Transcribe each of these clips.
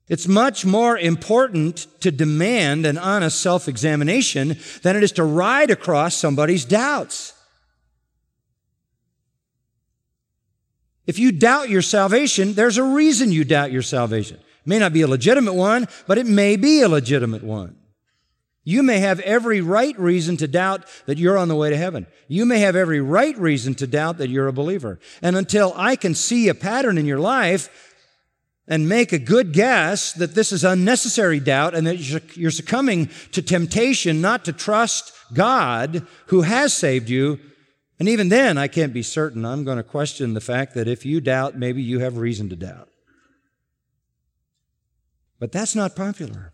It's much more important to demand an honest self-examination than it is to ride across somebody's doubts. If you doubt your salvation, there's a reason you doubt your salvation. It may not be a legitimate one, but it may be a legitimate one. You may have every right reason to doubt that you're on the way to heaven. You may have every right reason to doubt that you're a believer. And until I can see a pattern in your life and make a good guess that this is unnecessary doubt and that you're succumbing to temptation not to trust God who has saved you, and even then I can't be certain. I'm going to question the fact that if you doubt, maybe you have reason to doubt. But that's not popular.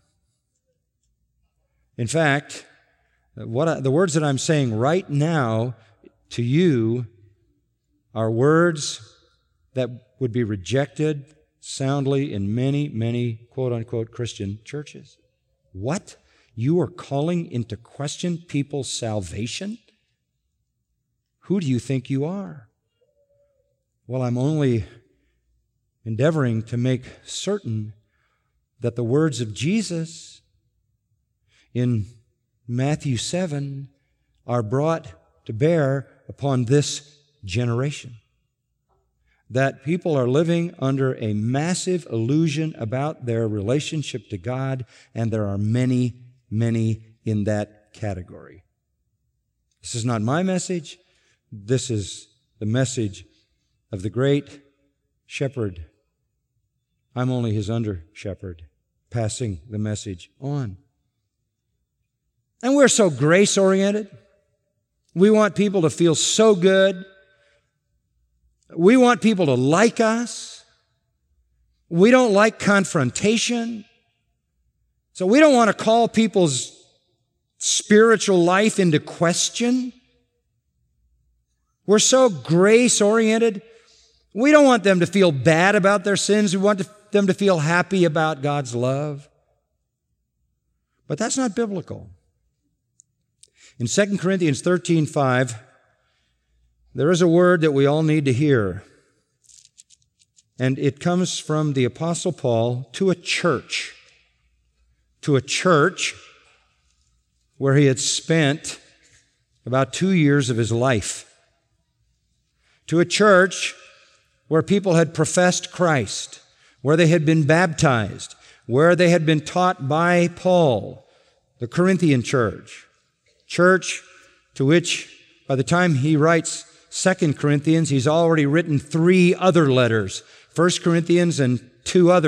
In fact, the words that I'm saying right now to you are words that would be rejected soundly in many, many quote-unquote Christian churches. What? You are calling into question people's salvation? Who do you think you are? Well, I'm only endeavoring to make certain that the words of Jesus in Matthew 7 are brought to bear upon this generation. That people are living under a massive illusion about their relationship to God, and there are many, many in that category. This is not my message. This is the message of the great shepherd. I'm only his under-shepherd, passing the message on. And we're so grace-oriented. We want people to feel so good. We want people to like us. We don't like confrontation. So we don't want to call people's spiritual life into question. We're so grace-oriented. We don't want them to feel bad about their sins. We want them to feel happy about God's love. But that's not biblical. In 2 Corinthians 13:5, there is a word that we all need to hear. And it comes from the Apostle Paul to a church. To a church where he had spent about 2 years of his life. To a church where people had professed Christ, where they had been baptized, where they had been taught by Paul, the Corinthian church. Church to which, by the time he writes 2 Corinthians, he's already written 3 other letters, 1 Corinthians and 2 others.